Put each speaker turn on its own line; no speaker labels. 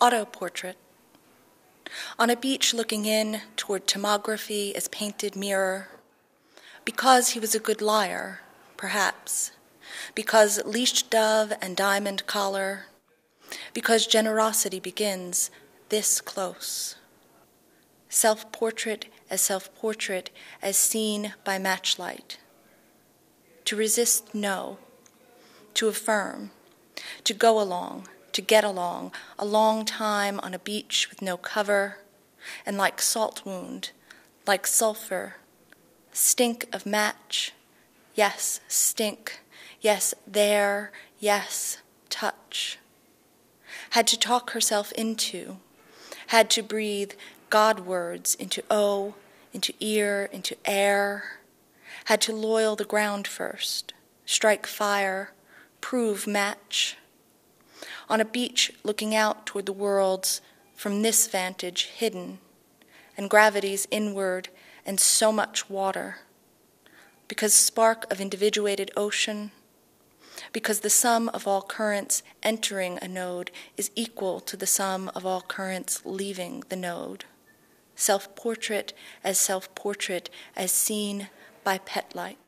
Auto-portrait. On a beach looking in toward tomography as painted mirror. Because he was a good liar, perhaps. Because leashed dove and diamond collar. Because generosity begins this close. Self-portrait as seen by matchlight. To resist no. To affirm. To go along. To get along, a long time on a beach with no cover, and like salt wound, like sulfur, stink of match, yes, stink, yes, there, yes, touch. Had to talk herself into, had to breathe God words into O, into ear, into air, had to loil the ground first, strike fire, prove match. On a beach looking out toward the worlds from this vantage hidden, and gravity's inward and so much water, because spark of individuated ocean, because the sum of all currents entering a node is equal to the sum of all currents leaving the node. Self-portrait as seen by pet light.